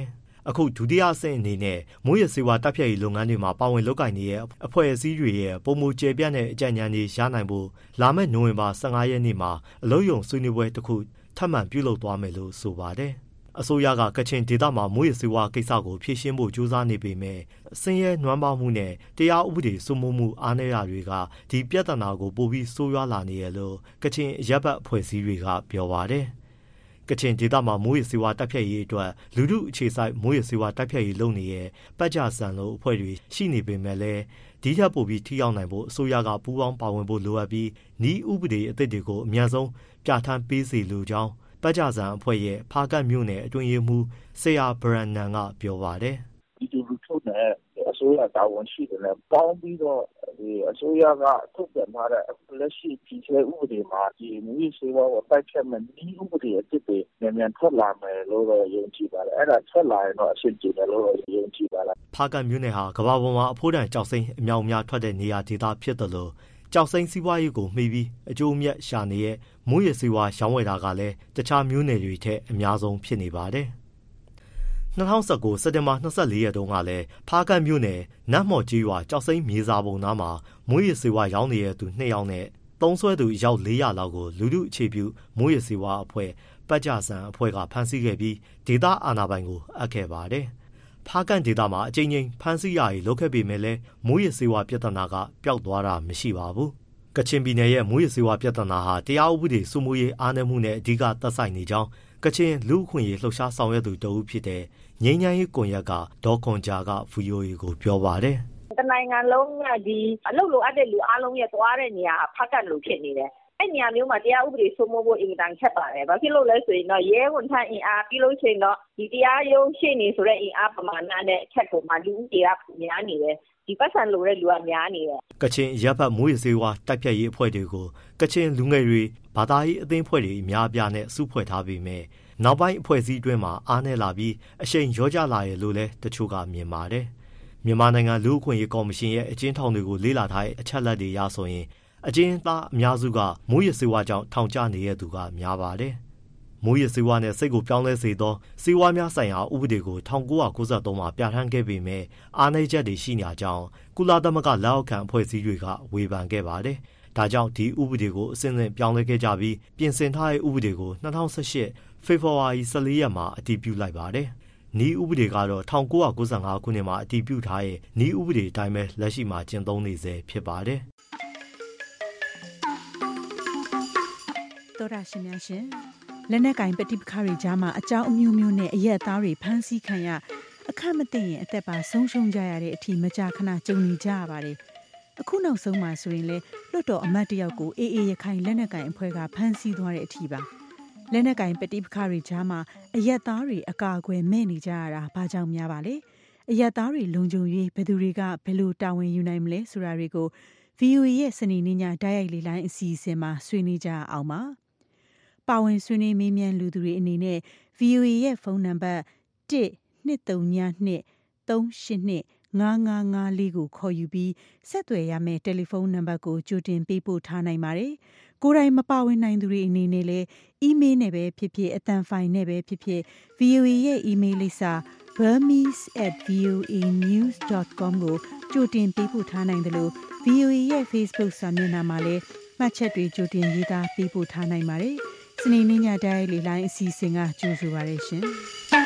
အခုဒုတိယအဆင့်အနေနဲ့မိုးရစေဝါတပ်ဖြတ်ရေးလုပ်ငန်းတွေမှာပါဝင်လုပ်ကိုင်နေတဲ့အဖွဲ့အစည်းတွေရဲ့ပုံမူကျေပြန့်တဲ့အကြံဉာဏ်တွေရနိုင်ဖို့လာမယ့်နိုဝင်ဘာဆယ့်ငါရက်နေ့မှာအလုပ်ရုံဆွေးနွေးပွဲတစ်ခုထပ်မံပြုလုပ်သွားမယ်လို့ဆိုပါတယ်အစိုးရကကချင်ဒေသမှာမိုးရစေဝါကိစ္စကိုဖြေရှင်းဖို့ကြိုးစားနေပေမဲ့ဆင်းရဲနွမ်းပါမှုနဲ့တရားဥပဒေစိုးမိုးမှုအားနည်းတာတွေကဒီပြဿနာကိုပိုပြီးဆိုးရွားလာနေရလို့ကချင်ရပ်ဘက်အဖွဲ့အစည်းတွေကပြောပါတယ်ကချင်ဒေသမှာမိုးရစေဝါတပ်ဖြတ်ရေးအတွက်လူထုအခြေစိုက်မိုးရစေဝါတပ်ဖြတ်ရေးလုပ်နေတဲ့ပတ်ကြဆန်လို့အဖွဲ့တွေရှိနေပေမဲ့လည်းဒီထက်ပိုပြီးထိရောက်နိုင်ဖို့အစိုးရကပူးပေါင်းပါဝင်ဖို့လိုအပ်ပြီးဤဥပဒေအသစ်တွေကိုအများဆုံးပြဋ္ဌာန်းပေးစီလိုကြောင်းပတ်ကြဆန်အဖွဲ့ရဲ့ဖားကတ်မြို့နယ်အတွင်းရေးမှူးဆရာဘရန်နန်ကပြောပါတယ်ဒီလူထုနဲ့အစိုးရတာဝန်ရှိတယ်နဲ့ပေါင်းပြီးတော့ဒီအစိုးရကထုတ်ပြန်ထားတဲ့လက်ရှိပြည်ထဲဥပဒေမှာဒီမျိုးစေဝါကိုတိုက်ဖြတ်မဲ့ဒီဥပဒေအစ်တွေမြန်မြန်ထွက်လာမယ်လို့တော့ယုံကြည်ပါတယ်အဲ့ဒါထွက်လာရင်တော့အရှင်းကြည့်တယ်လို့ယုံကြည်ပါတယ်ဖားကတ်မြို့နယ်ဟာကမ္ဘာပေါ်မှာအဖိုးတန်ကြောက်စိမ်းအမြောက်အများထွက်တဲ့နေရာဒေသဖြစ်တယ်လို့ကြောက်စိမ်းစီးပွားရေးကိုမှီပြီးအကျိုးအမြတ်ရှာနေတဲ့မိုးရစေဝါရောင်းဝယ်တာကလည်းတခြားမျိုးနယ်တွေထက်အများဆုံးဖြစ်နေပါတယ်၂၀၁၉စက်တင်ဘာ၂၄ရက်တုန်းကလည်းဖားကတ်မြို့နယ်နတ်မော်ကြီးရွာကြောက်စိမ်းမြေစာပုံနားမှာမိုးရစေဝါရောင်းနေတဲ့သူနှစ်ယောက်နဲ့သုံးဆွဲသူရောက်၄ရာလောက်ကိုလူထုအခြေပြုမိုးရစေဝါအဖွဲ့ပတ်ကြဆန်အဖွဲ့ကဖမ်းဆီးခဲ့ပြီးဒေသအာဏာပိုင်ကိုအပ်ခဲ့ပါတယ်ဖားကတ်ဒေသမှာအကြိမ်ကြိမ်ဖမ်းဆီးရည်လုပ်ခဲ့ပေမဲ့လည်းမိုးရစေဝါပြဿနာကပျောက်သွားတာမရှိပါဘူးကချင်ပြည်နယ်ရဲ့မိုးရစေဝါပြဿနာဟာတရားဥပဒေစိုးမိုးရေးအားနည်းမှုနဲ့အဓိကသက်ဆိုင်နေကြောင်းကချင်လူ့အခွင့်အရေးလှုပ်ရှားဆောင်ရွက်သူတဦးဖြစ်တဲ့ငြိမ်းချမ်းရေးကွန်ရက်ကဒေါ်ခွန်ဂျာက ဗီအိုအေ ကိုပြောပါတယ်တနိုင်ငံလုံးကဒီအလုပ်လိုအပ်တဲ့လူအားလုံးရဲ့သွားတဲ့နေရာဖားကတ်လို့ဖြစ်နေတယ်အဲ့နေရာမျိုးမှာတရားဥပဒေစိုးမိုးဖို့အင်တန်ခက်ပါတယ်။ဘာဖြစ်လို့လဲဆိုရင်တော့ရဲဝန်ထမ်းအင်အားပြီးလို့ရှိရင်တော့ဒီတရားရုံးရှိနေဆိုတဲ့အင်အားပမာဏနဲ့အချက်ကိုမှလူဦးရေကများနေတယ်။ဒီပတ်စံလိုတဲ့လူကများနေတယ်။ကချင်ရပ်ဘက်မိုးရစေဝါတိုက်ဖြတ်ရေးအဖွဲ့တွေကိုကချင်လူငယ်တွေဘာသာရေးအသင်းအဖွဲ့တွေအများအပြားနဲ့စုဖွဲ့ထားပြီးမြဲနောက်ပိုင်းအဖွဲ့အစည်းအတွင်းမှာအားနည်းလာပြီးအရှိန်ရောကျလာရလို့လဲတချို့ကမြင်ပါတယ်။မြန်မာနိုင်ငံလူ့အခွင့်အရေးကော်မရှင်ရဲ့အကျဉ်းထောင်တွေကိုလေ့လာထားတဲ့အချက်လက်တွေရဆိုရင်အကျဉ်းသားအများစုကမိုးရစေဝါကြောင့်ထောင်ကျနေတဲ့သူကများပါတယ်။မိုးရစေဝါနဲ့စိတ်ကိုပြောင်းလဲစေသောစေဝါများဆိုင်ရာဥပဒေကို၁၉၉၃မှာပြဋ္ဌာန်းခဲ့ပေမဲ့အားနည်းချက်တွေရှိနေကြောင်းကုလသမဂ္ဂလက်အောက်ခံအဖွဲ့အစည်းတွေကဝေဖန်ခဲ့ပါတယ်။ဒါကြောင့်ဒီဥပဒေကိုအစဉ်အဆက်ပြောင်းလဲခဲ့ကြပြီးပြင်ဆင်ထားတဲ့ဥပဒေကို၂၀၁၈ဖေဖော်ဝါရီ၁၄ရက်မှာအတည်ပြုလိုက်ပါတယ်။ဤဥပဒေကတော့၁၉၉၅ခုနှစ်မှာအတည်ပြုထားတဲ့ဤဥပဒေအတိုင်းပဲလက်ရှိမှာကျင့်သုံးနေဆဲဖြစ်ပါတယ်။တော်ရရှင်များရှင်လက်နက်ကင်ပဋိပက္ခတွေကြားမှာအကြောင်းအမျိုးမျိုးနဲ့အရက်သားတွေဖမ်းဆီးခံရအခက်မသိရင်အသက်ပါဆုံးရှုံးကြရတဲ့အထိမကြာခဏကြုံနေကြရပါတယ်အခုနောက်ဆုံးမှာဆိုရင်လေလွတ်တော်အမတ်တယောက်ကိုအေးအေးရခိုင်လက်နက်ကင်အဖွဲ့ကဖမ်းဆီးသွားတဲ့အထိပါလက်နက်ကင်ပဋိပက္ခတွေကြားမှာအရက်သားတွေအကာအကွယ်မဲ့နေကြရတာဘာကြောင့်များပါလဲအရက်သားတွေလုံခြုံရေးဘယ်သူတွေကဘယ်လိုတာဝန်ယူနိုင်မလဲဆိုတာတွေကို ဗီအိုအေ ရဲ့စနေနေ့ညတိုက်ရိုက်လေလိုင်းအစီအစဉ်မှာဆွေးနွေးကြအောင်ပါပါဝင်ဆွေးနွေးမေးမြန်းလူသူတွေအနေနဲ့ ဗီအိုအေ ရဲ့ဖုန်းနံပါတ်တစ်နှစ်သုံးညနှစ်သုံးရှစ်နှစ်ငါးငါးငါးလေးကိုခေါ်ယူပြီးဆက်သွယ်ရမယ့်တယ်လီဖုန်းနံပါတ်ကိုကြိုတင်ပေးပို့ထားနိုင်ပါတယ်။ကိုယ်တိုင်မပါဝင်နိုင်သူတွေအနေနဲ့လည်းအီးမေးလ်နဲ့ပဲဖြစ်ဖြစ်အသံဖိုင်နဲ့ပဲဖြစ်ဖြစ် ဗီအိုအေ ရဲ့အီးမေးလ်လိပ်စာ burmese at v o a news dot com ကိုကြိုတင်ပေးပို့ထားနိုင်တယ်လို့ ဗီအိုအေ ရဲ့ Facebook စာမျက်နှာမှာလည်းမှတ်ချက်တွေကြိုတင်ရေးသားပေးပို့ထားနိုင်ပါတယ်။စနေနေ့ညတိုင်းလေလိုင်းအစီအစဉ်ကကြိုဆိုပါရရှင်။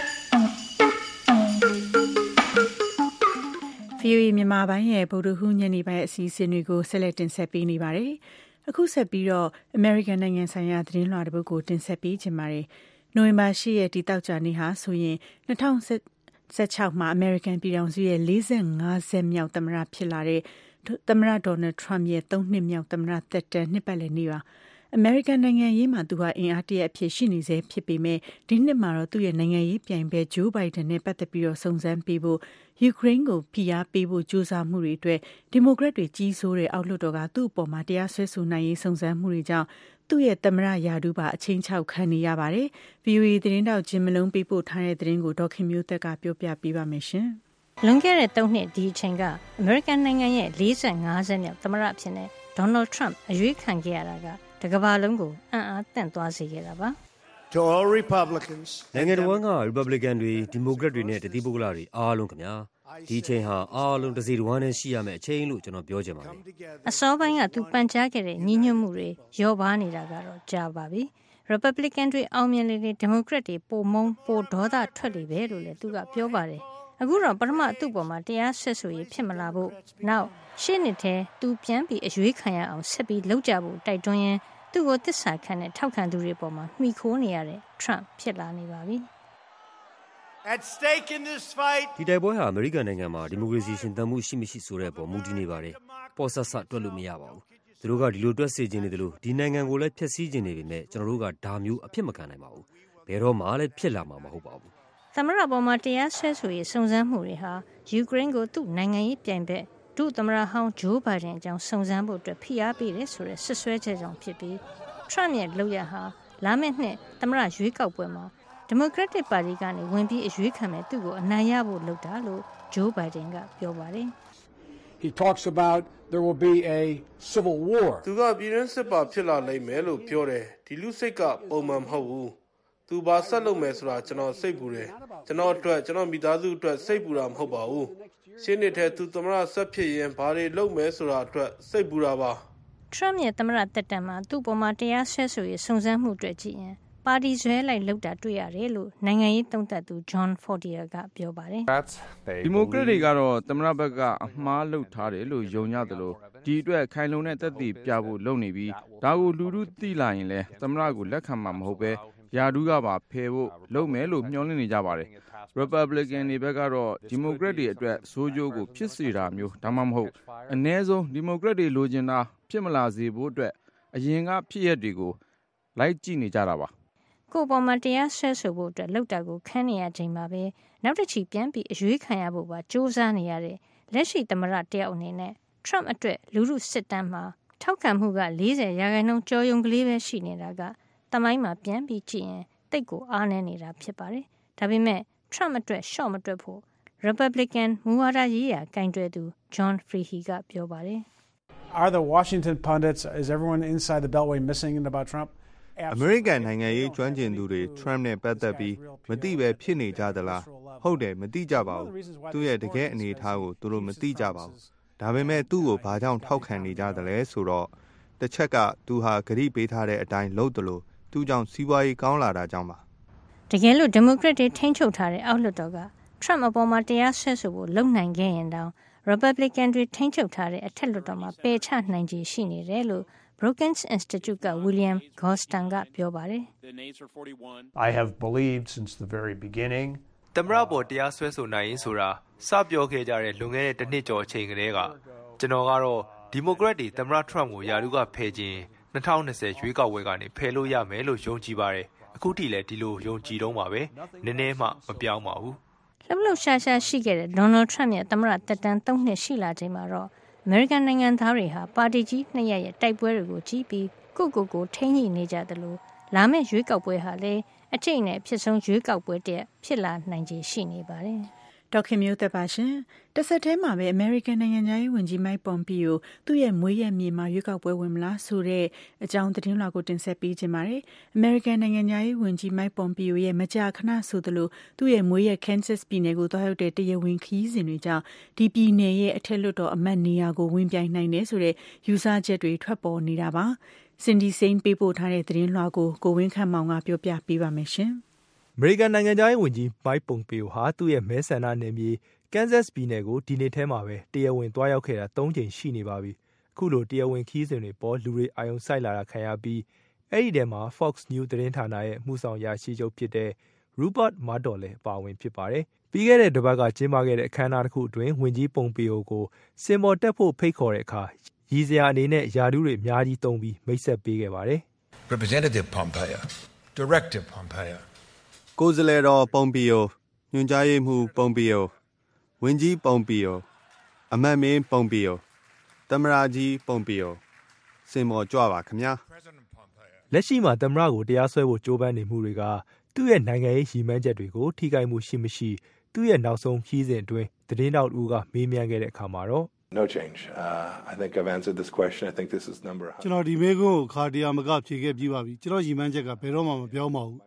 ဗီအိုအေ မြန်မာပိုင်းရဲ့ဗုဒ္ဓဟူးညနေပိုင်းအစီအစဉ်တွေကိုဆက်လက်တင်ဆက်ပေးနေပါတယ်။အခုဆက်ပြီးတော့ American နိုင်ငံဆိုင်ရာသတင်းလွှာတစ်ပုဒ်ကိုတင်ဆက်ပေးချင်ပါတယ်။နိုဝင်ဘာ၈ရက်ဒီတောက်ကြနေ့ဟာဆိုရင်၂၀၁၆မှာ American ပြည်ထောင်စုရဲ့လေးဆယ့်ငါးဆက်မြောက်သမ္မတဖြစ်လာတဲ့သမ္မတ Donald Trump ရဲ့သုံးနှစ်မြောက်သမ္မတသက်တမ်းနှစ်ပတ်လည်နေ့ပါ။ American နိုင်ငံရေးမှာသူဟာအင်အားတရအဖြစ်ရှိနေစေဖြစ်ပေမဲ့ဒီနှစ်မှာတော့သူ့ရဲ့နိုင်ငံရေးပြိုင်ဘက် Joe Biden နဲ့ပတ်သက်ပြီးတော့စုံစမ်းပေးဖို့ယူကရိန်းကိုဖိအားပေးဖို့ကြိုးစားမှုတွေအတွက်ဒီမိုကရက်တွေကြီးစိုးတဲ့အောက်လွှတ်တော်ကသူ့အပေါ်မှာတရားစွဲဆိုနိုင်ရေးစုံစမ်းမှုတွေကြောင့်သူ့ရဲ့သမ္မတရာထူးပါအချိန်ချောက်ခံနေရပါတယ်။ ဗီအိုအေသတင်းတောက်ဂျင်မလုံးပေးပို့ထားတဲ့သတင်းကိုဒေါက်ခင်မျိုးသက်ကပြောပြပေးပါမယ်ရှင်။လွန်ခဲ့တဲ့သုံးနှစ်ဒီအချိန်ကအမေရိကန်နိုင်ငံရဲ့လေးဆယ့်ငါးဆက်မြောက်သမ္မတဖြစ်တဲ့ Donald Trump အရွေးခံခဲ့ရတာကတကမ္ဘာလုံးကိုအံ့အားသင့်သွားစေခဲ့တာပါ။ to all Republicans နိုင်ငံတော်က Republican တွေ Democrat တွေနဲ့တတိပုဂ္ဂလတွေအားလုံးခင်ဗျာဒီချိန်ဟာအားလုံးတစ်စီတစ်ဝမ်းနဲ့ရှိရမယ့်အချိန်လို့ကျွန်တော်ပြောချင်ပါတယ်အစောပိုင်းကသူပန်ကြားခဲ့တဲ့ညီညွတ်မှုတွေရောပါနေတာကတော့ကြာပါပြီ Republican တွေအောင်မြင်လေလေ Democrat တွေပိုမုန်းပိုဒေါသထွက်လေပဲလို့လည်းသူကပြောပါတယ်အခုတော့ပထမသူ့ပေါ်မှာတရားဆက်ဆိုရေးဖြစ်မလာဘူးနောက်ရှေ့နှစ်ထဲသူပြန်ပြီးအရွေးခံရအောင်ဆက်ပြီးလုပ်ကြဖို့တိုက်တွန်းရင်သူ့ကိုသစ္စာခံတဲ့ထောက်ခံသူတွေပေါ်မှာမှီခိုးနေရတဲ့ Trump ဖြစ်လာနေပါပြီ At stake in this fight ဒီတိုက်ပွဲဟာအမေရိကန်နိုင်ငံမှာဒီမိုကရေစီရှင်သန်မှုရှိမရှိဆိုတဲ့အပေါ်မူတည်နေပါတယ်ပေါ်ဆက်ဆက်တွက်လို့မရပါဘူးသူတို့ကဒီလိုတွက်စေခြင်းနေတယ်လို့ဒီနိုင်ငံကိုလည်းဖျက်ဆီးခြင်းနေပေမဲ့ကျွန်တော်တို့ကဒါမျိုးအဖြစ်မခံနိုင်ပါဘူးဘယ်တော့မှလည်းဖြစ်လာမှာမဟုတ်ပါဘူးသမရပေါ်မှာတရားဆွဲဆိုရေးစုံစမ်းမှုတွေဟာယူကရိန်းကိုသူ့နိုင်ငံရေးပြိုင်ဘက်ဒုသမရဟောင်းဂျိုးဘိုင်ဒန်အကြောင်းစုံစမ်းဖို့အတွက်ဖိအားပေးတယ်ဆိုတဲ့ဆွဆွဲချက်ကြောင့်ဖြစ်ပြီး Trump ရဲ့လုပ်ရဟာလာမယ့်နှစ်သမရရွေးကောက်ပွဲမှာ Democratic Party ကနေဝင်ပြီးအရွေးခံမဲ့သူ့ကိုအနိုင်ရဖို့လုပ်တာလို့ဂျိုးဘိုင်ဒန်ကပြောပါတယ် He talks about there will be a civil war သူကပြည်တွင်းစစ်ပါဖြစ်လာလိမ့်မယ်လို့ပြောတယ်ဒီလူစိတ်ကပုံမှန်မဟုတ်ဘူးသူဘာဆက်လုပ်မယ်ဆိုတာကျွန်တော်စိတ်ပူတယ်ကျွန်တော်အတွက်ကျွန်တော်မိသားစုအတွက်စိတ်ပူတာမဟုတ်ပါဘူးရှင်းနေတဲ့သူသမရဆက်ဖြစ်ရင်ဘာတွေလုပ်မယ်ဆိုတာအတွက်စိတ်ပူတာပါ Trump ရဲ့သမရတက်တံမှာသူ့ပေါ်မှာတရားဆွဲဆိုရေးစုံစမ်းမှုအတွက်ကြည့်ရင်ပါတီဆွဲလိုက်လောက်တာတွေ့ရတယ်လို့နိုင်ငံရေးသုံးသပ်သူ John Fortier ကပြောပါတယ်ဒီမိုကရက်တွေကတော့သမရဘက်ကအမှားလုပ်ထားတယ်လို့ယုံကြတယ်လို့ဒီအတွက်ခိုင်လုံတဲ့သက်သေပြဖို့လုပ်နေပြီးဒါကိုလူလူသိလာရင်လည်းသမရကိုလက်ခံမှာမဟုတ်ပဲယာဒူးကပါဖယ်ဖို့လုပ်မယ်လို့မျှော်လင့်နေကြပါတယ် Republican တွေဘက်ကတော့ Democrat တွေအတွက်ဆိုးကျိုးကိုဖြစ်စေတာမျိုးဒါမှမဟုတ်အ ਨੇ ဆုံး Democrat တွေလိုချင်တာဖြစ်မလာစေဖို့အတွက်အရင်ကဖြစ်ရက်တွေကိုလိုက်ကြည့်နေကြတာပါကိုပေါ်မှာတရားဆွဲဆိုဖို့အတွက်လောက်တာကိုခန်းနေရချိန်မှာပဲနောက်တစ်ချီပြန်ပြီးအရွေးခံရဖို့ပါစူးစမ်းနေရတဲ့လက်ရှိသမရတယောက်အနေနဲ့ Trump အတွက်လူလူစစ်တမ်းမှာထောက်ခံမှုက၄၀ရာခိုင်နှုန်းကျော်ယုံကလေးပဲရှိနေတာကတမိုင်းမှာပြန်ပြီးကြည့်ရင်တိတ်ကိုအားနည်းနေတာဖြစ်ပါတယ်ဒါပေမဲ့ Trump အတွက်ရှော့မတွက်ဖို့ Republican မူဝါဒရေးရာကင်တွယ်သူ John Freehy ကပြောပါတယ် Are the Washington pundits is everyone inside the Beltway missing about Trump အမေရိကန်နိုင်ငံရေးကျွမ်းကျင်သူတွေ Trump နဲ့ပတ်သက်ပြီးမသိပဲဖြစ်နေကြသလားဟုတ်တယ်မသိကြပါဘူးသူ့ရဲ့တကယ်အနေအထားကိုသူတို့မသိကြပါဘူးဒါပေမဲ့သူ့ကိုဘာကြောင့်ထောက်ခံနေကြသလဲဆိုတော့တစ်ချက်ကသူဟာဂရိပေးထားတဲ့အတိုင်းလုပ်တယ်လို့သူကြောင့်စီးပွားရေးကောင်းလာတာကြောင့်ပါတကယ်လို့ Democrat တွေထိန်းချုပ်ထားတဲ့အောက်လွှတ်တော်က Trump အပေါ်မှာတရားစွဲဆိုဖို့လုပ်နိုင်ခဲ့ရင်တောင် Republican တွေထိန်းချုပ်ထားတဲ့အထက်လွှတ်တော်မှာပယ်ချနိုင်ခြေရှိနေတယ်လို့ Brookings Institute က William Gostin ကပြောပါတယ် I have believed since the very beginning သမရပေါ်တရားစွဲဆိုနိုင်ရင်ဆိုတာစပြောခဲ့ကြတဲ့လွန်ခဲ့တဲ့တစ်နှစ်ကျော်အချိန်ကတည်းကကျွန်တော်ကတော့ Democrat တွေသမရ Trump ကိုယာရုကဖယ်ခြင်း၂၀၂၀ရွေးကောက်ပွဲကနေဖယ်လို့ရမယ်လို့ယုံကြည်ပါတယ်အခုထိလည်းဒီလိုယုံကြည်တော့မှာပဲနည်းနည်းမှမပြောင်းပါဘူးလှုပ်လှုပ်ရှားရှားရှိခဲ့တဲ့ Donald Trump ရဲ့သမရတက်တန်း၃နှစ်ရှိလာချိန်မှာတော့ American နိုင်ငံသားတွေဟာပါတီကြီးနှစ်ရပ်ရဲ့တိုက်ပွဲတွေကိုကြည့်ပြီးကိုကိုကိုထိန်းညှိနေကြတယ်လို့လာမယ့်ရွေးကောက်ပွဲဟာလည်းအကျိတ်နဲ့ဖြစ်ဆုံးရွေးကောက်ပွဲတည်းဖြစ်လာနိုင်ခြေရှိနေပါတယ်ဒေါက်ခင်မျိုးသက်ပါရှင်တစ်ဆက်တည်းမှာပဲ American နိုင်ငံသားရေးဝန်ကြီး Mike Pompeo သူ့ရဲ့မွေးရမြေမှာရွေးကောက်ပွဲဝင်မလားဆိုတဲ့အကြောင်းသတင်းလွှာကိုတင်ဆက်ပေးခြင်းပါတယ် American နိုင်ငံသားရေးဝန်ကြီး Mike Pompeo ရဲ့မကြာခဏဆိုသလိုသူ့ရဲ့မွေးရ Kansas ပြည်နယ်ကိုသွားရောက်တဲ့တရားဝင်ခရီးစဉ်တွေကြောင့်ဒီပြည်နယ်ရဲ့အထက်လွှတ်တော်အမတ်နေရာကိုဝင်ပြိုင်နိုင်တယ်ဆိုတဲ့ယူဆချက်တွေထွက်ပေါ်နေတာပါ Cindy Sain ပေးပို့ထားတဲ့သတင်းလွှာကိုကိုဝင်းခန့်မောင်ကပြောပြပေးပါမယ်ရှင်အမေရိကန်နိုင်ငံသားရေးဝန်ကြီး Mike Pompeo ဟာသူ့ရဲ့မဲဆန္ဒနယ်မြေ Kansas ပြည်နယ်ကိုဒီနေ့ထဲမှာပဲတရားဝင်သွားရောက်ခဲ့တာ၃ကြိမ်ရှိနေပါပြီ။အခုလိုတရားဝင်ခီးစဉ်တွေပေါ်လူတွေအာရုံစိုက်လာတာခံရပြီးအဲ့ဒီထဲမှာ Fox News သတင်းဌာနရဲ့မှုဆောင်ရာရှိချုပ်ဖြစ်တဲ့ Rupert Murdoch လည်းပါဝင်ဖြစ်ပါတယ်။ပြီးခဲ့တဲ့တစ်ပတ်ကကျင်းပခဲ့တဲ့အခမ်းအနားတစ်ခုအတွင်းဝန်ကြီး Pompeo ကိုစင်ပေါ်တက်ဖို့ဖိတ်ခေါ်တဲ့အခါရည်စရာအနေနဲ့ယာဒူးတွေအများကြီးသုံးပြီးမိတ်ဆက်ပေးခဲ့ပါတယ်။ Representative Pompeo, Director Pompeo ကိုယ်စားလှယ်တော် Pompeo ညွှန်ကြားရေးမှူး Pompeo ဝန်ကြီး Pompeo အမတ်မင်း Pompeo သမ္မတကြီး Pompeo စင်မော်ကြွပါခင်ဗျာလက်ရှိမှာသမ္မတကိုတရားစွဲဖို့ကြိုးပမ်းနေမှုတွေကသူ့ရဲ့နိုင်ငံရေးရည်မှန်းချက်တွေကိုထိခိုက်မှုရှိမရှိသူ့ရဲ့နောက်ဆုံးခီးစဉ်အတွင်းသတင်းတောက်ဦးကမေးမြန်းခဲ့တဲ့အခါမှာတော့ No change. Uh, I think I've answered this question. I think this is number one. ကျွန်တော်ဒီမေးခွန်းကိုခါတရားမကဖြေခဲ့ပြီးပါပြီကျွန်တော်ရည်မှန်းချက်ကဘယ်တော့မှမပြောင်းပါဘူး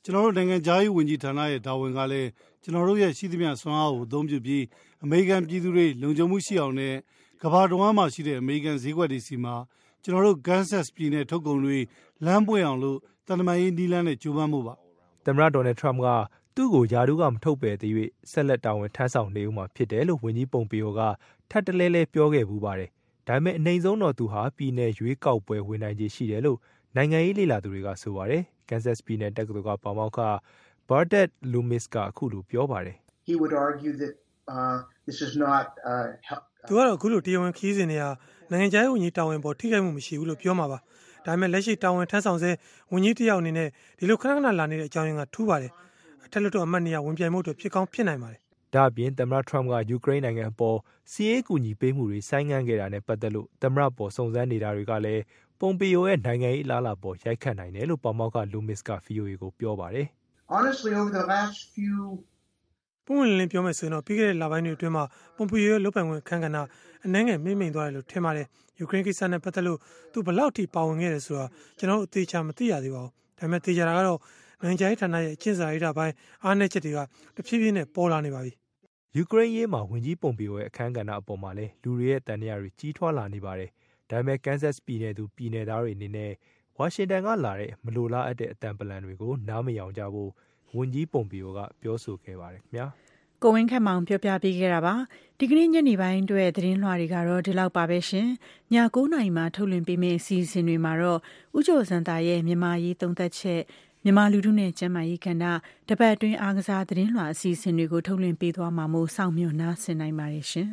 ကျွန်တော်တို့နိုင်ငံခြားရေးဝန်ကြီးဌာနရဲ့တာဝန်ကလည်းကျွန်တော်တို့ရဲ့ရှိသမျှစွမ်းအားကိုအသုံးပြုပြီးအမေရိကန်ပြည်သူတွေလုံခြုံမှုရှိအောင်နဲ့ကမ္ဘာတဝန်းမှာရှိတဲ့အမေရိကန်ဈေးကွက်တွေစီမှာကျွန်တော်တို့ Kansas ပြည်နယ်ထုတ်ကုန်တွေလမ်းပွင့်အောင်လို့တန်တမာရေးနီးလန်းနဲ့ကြိုးပမ်းမှုပါသမ္မတဒေါ်နယ်ထရမ့်ကသူ့ကိုယာဒူးကမထုတ်ပယ်သေး၍ဆက်လက်တာဝန်ထမ်းဆောင်နေဦးမှာဖြစ်တယ်လို့ဝန်ကြီးပုံပီယိုကထပ်တလဲလဲပြောခဲ့ဘူးပါတယ်ဒါပေမဲ့အနိုင်ဆုံးတော့သူဟာပြည်နယ်ရွေးကောက်ပွဲဝင်နိုင်ခြေရှိတယ်လို့နိုင်ငံရေးလေ့လာသူတွေကဆိုပါတယ် Kansas ပြည်နယ်တက္ကသိုလ်ကပါမောက္ခ Burdett Loomis ကအခုလိုပြောပါတယ် He would argue that uh, this is not uh, သူကတော့အခုလိုတရားဝင်ခီးစဉ်တွေဟာနိုင်ငံခြားရေးဝန်ကြီးတာဝန်ပေါ်ထိခိုက်မှုမရှိဘူးလို့ပြောမှာပါဒါပေမဲ့လက်ရှိတာဝန်ထမ်းဆောင်ဆဲဝန်ကြီးတယောက်အနေနဲ့ဒီလိုခဏခဏလာနေတဲ့အကြောင်းရင်းကထူးပါတယ်အထက်လွှတ်တော်အမတ်နေရာဝင်ပြိုင်မှုတွေဖြစ်ကောင်းဖြစ်နိုင်ပါတယ်ဒါအပြင်သမ္မတထရမ့်ကယူကရိန်းနိုင်ငံအပေါ်စီးရေးကူညီပေးမှုတွေဆိုင်းငံ့ခဲ့တာနဲ့ပတ်သက်လို့သမ္မတပေါ်စုံစမ်းနေတာတွေကလည်းပုံပီယိုရဲ့နိုင်ငံရေးအလားအလာပေါ်ရိုက်ခတ်နိုင်တယ်လို့ပါမောက္ခ Loomis က ဗီအိုအေ ကိုပြောပါတယ် Honestly over the last few ပုံဝင်လင်းပြောမယ်ဆိုရင်တော့ပြီးခဲ့တဲ့လပိုင်းတွေအတွင်းမှာပုံပီယိုရဲ့လုပ်ပိုင်ခွင့်အခမ်းကဏ္ဍအနှဲငယ်မိမ့်မိန်သွားတယ်လို့ထင်ပါတယ်ယူကရိန်းကိစ္စနဲ့ပတ်သက်လို့သူဘလောက်ထိပါဝင်ခဲ့တယ်ဆိုတာကျွန်တော်တို့အသေးချာမသိရသေးပါဘူးဒါပေမဲ့သိကြတာကတော့နိုင်ငံခြားရေးဌာနရဲ့အကျင့်စာရိတ္တပိုင်းအားနည်းချက်တွေကတဖြည်းဖြည်းနဲ့ပေါ်လာနေပါပြီယူကရိန်းရေးမှာဝန်ကြီးပုံပီယိုရဲ့အခမ်းကဏ္ဍအပေါ်မှာလည်းလူတွေရဲ့တန်တရားတွေကြီးထွားလာနေပါတယ်ဒါပေမဲ့ Kansas ပြည်နယ်သူပြည်နယ်သားတွေအနေနဲ့ဝါရှင်တန်ကလာတဲ့မလိုလားအပ်တဲ့အတန်ပလန်တွေကိုနားမယောင်ကြဖို့ဝန်ကြီးပုံပီယိုကပြောဆိုခဲ့ပါတယ်ခင်ဗျာကိုဝင်းခက်မောင်ပြောပြပေးခဲ့တာပါဒီကနေ့ညနေပိုင်းအတွက်သတင်းလွှာတွေကတော့ဒီလောက်ပါပဲရှင်ည၉နာရီမှာထုတ်လွှင့်ပေးမယ့်အစီအစဉ်တွေမှာတော့ဥကြိုစံတာရဲ့မြန်မာရေးသုံးသက်ချက်မြန်မာလူထုနဲ့ကျန်းမာရေးကဏ္ဍတပတ်အတွင်းအားကစားသတင်းလွှာအစီအစဉ်တွေကိုထုတ်လွှင့်ပေးသွားမှာမို့စောင့်မျှော်နားဆင်နိုင်ပါတယ်ရှင်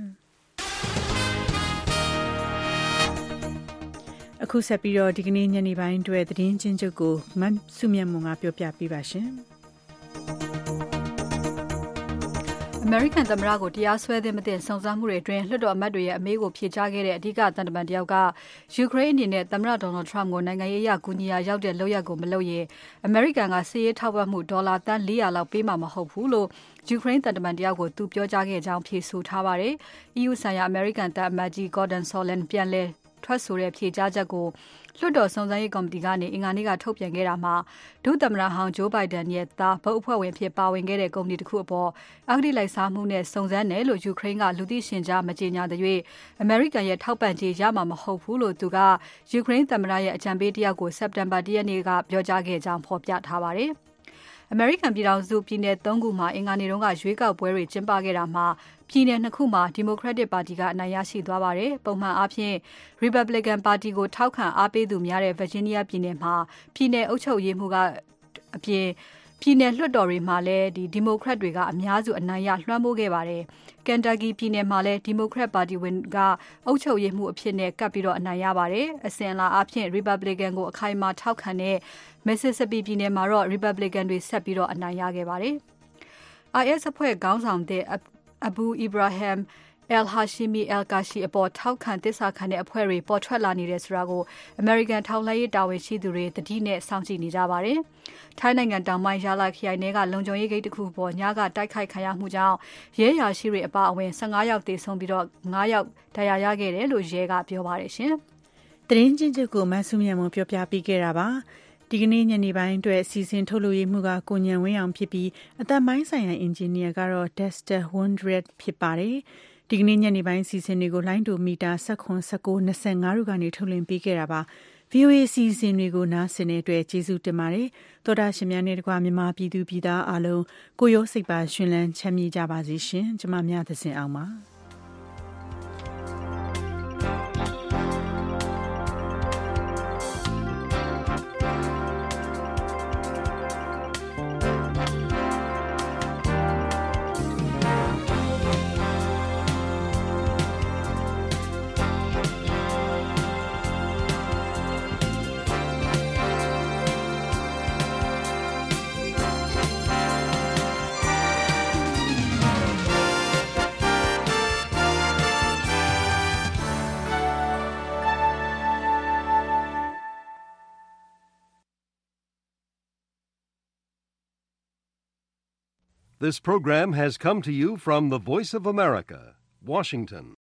အခုဆက်ပြီးတော့ဒီကနေ့ညနေပိုင်းအတွက်သတင်းချင်းချုပ်ကိုမဆုမြတ်မွန်ကပြောပြပေးပါရှင်အမေရိကန်သမ္မတကိုတရားစွဲသင့်မသင့်စုံစမ်းမှုတွေအတွင်းလွှတ်တော်အမတ်တွေရဲ့အမေးကိုဖြေကြားခဲ့တဲ့အဓိကသံတမန်တယောက်ကယူကရိန်းအနေနဲ့သမ္မတဒေါ်နယ်ထရမ့်ကိုနိုင်ငံရေးအရကူညီရာရောက်တဲ့လုပ်ရပ်ကိုမလုပ်ရင်အမေရိကန်ကစစ်ရေးထောက်ပံ့မှုဒေါ်လာသန်း၄၀၀လောက်ပေးမှာမဟုတ်ဘူးလို့ယူကရိန်းသံတမန်တယောက်ကိုသူပြောကြားခဲ့ကြောင်းဖြေဆိုထားပါတယ်။ အီးယူ ဆိုင်ရာအမေရိကန်တပ်အမတ်ကြီး Gordon Sondland ပြန်လည်ထွက်ဆိုတဲ့ဖြေကြားချက်ကိုလွှတ်တော်စုံစမ်းရေးကော်မတီကနေအင်္ဂါနေ့ကထုတ်ပြန်ခဲ့တာမှာဒုသမ္မတဟောင်းဂျိုးဘိုင်ဒန်ရဲ့သားဘုတ်အဖွဲ့ဝင်ဖြစ်ပါဝင်ခဲ့တဲ့ကုမ္ပဏီတစ်ခုအပေါ်အဂတိလိုက်စားမှုနဲ့စုံစမ်းတယ်လို့ယူကရိန်းကလူသိရှင်ကြားမကြေညာတဲ့၍အမေရိကန်ရဲ့ထောက်ပံ့ကြေးရမှာမဟုတ်ဘူးလို့သူကယူကရိန်းသမ္မတရဲ့အကြံပေးတယောက်ကိုစက်တင်ဘာ၁ရက်နေ့ကပြောကြားခဲ့ကြောင်းဖော်ပြထားပါတယ်။ အမေရိကန်ပြည်ထောင်စုပြည်နယ်၃ခုမှာအင်္ဂါနေ့တုန်းကရွေးကောက်ပွဲတွေကျင်းပခဲ့တာမှာပြည်နယ်၂ခုမှာ Democratic ပါတီကအနိုင်ရရှိသွားပါတယ်။ပုံမှန်အားဖြင့် Republican ပါတီကိုထောက်ခံအားပေးသူများတဲ့ Virginia ပြည်နယ်မှာပြည်နယ်အုပ်ချုပ်ရေးမှူးကအပြင်ပြည်နယ်လွှတ်တော်တွေမှာလည်းဒီ Democrat တွေကအများစုအနိုင်ရလွှမ်းမိုးခဲ့ပါတယ်။ Kentucky ပြည်နယ်မှာလည်း Democrat ပါတီဝင်ကအုပ်ချုပ်ရေးမှူးအဖြစ်နဲ့ကပ်ပြီးတော့အနိုင်ရပါတယ်။အစဉ်အလာအားဖြင့် Republican ကိုအခိုင်အမာထောက်ခံတဲ့ Mississippi ပြည်နယ်မှာတော့ Republican တွေဆက်ပြီးတော့အနိုင်ရခဲ့ပါတယ်။ I S အဖွဲ့ခေါင်းဆောင်တဲ့အဘူ အီဘရာဟမ်အယ်ဟာရှီမီအယ်ကာရှီအပေါ်ထောက်ခံသစ္စာခံတဲ့အဖွဲ့တွေပေါ်ထွက်လာနေတယ်ဆိုတာကိုအမေရိကန်ထောက်လှမ်းရေးတာဝန်ရှိသူတွေတတိနဲ့စောင့်ကြည့်နေကြပါတယ်။ထိုင်းနိုင်ငံတောင်ပိုင်းရာလာခရိုင်ထဲကလုံခြုံရေးဂိတ်တစ်ခုပေါ်ညကတိုက်ခိုက်ခံရမှုကြောင့်ရဲရာရှိတွေအပါအဝင်၁၅ယောက်သေဆုံးပြီးတော့၅ယောက်ဒဏ်ရာရခဲ့တယ်လို့ရဲကပြောပါတယ်ရှင်။သတင်းချင်းချုပ်ကိုမဆုမြတ်မွန်ပြောပြပေးခဲ့တာပါ။ဒီကနေ့ညနေပိုင်းအတွက်စီစဉ်ထုတ်လို့ရမှုကကိုညံဝင်းအောင်ဖြစ်ပြီးအသက်ပိုင်းဆိုင်ရာအင်ဂျင်နီယာကတော့ Dexter Wondret ဖြစ်ပါတယ်။ဒီကနေ့ညနေပိုင်းစီစဉ်တွေကိုလိုင်းဒိုမီတာ၁၇ ၁၉ ၂၅တို့ကနေထုတ်လွှင့်ပေးခဲ့တာပါ။ ဗီအိုအေ စီစဉ်တွေကိုနားဆင်တဲ့အတွက်ကျေးဇူးတင်ပါတယ်။သောတာရှင်များနဲ့တကွာမြန်မာပြည်သူပြည်သားအားလုံးကိုရောစိတ်ပါရှင်လန်းချမ်းမြေ့ကြပါစေရှင်။ကျမမြသဇင်အောင်ပါ။ This program has come to you from the Voice of America, Washington.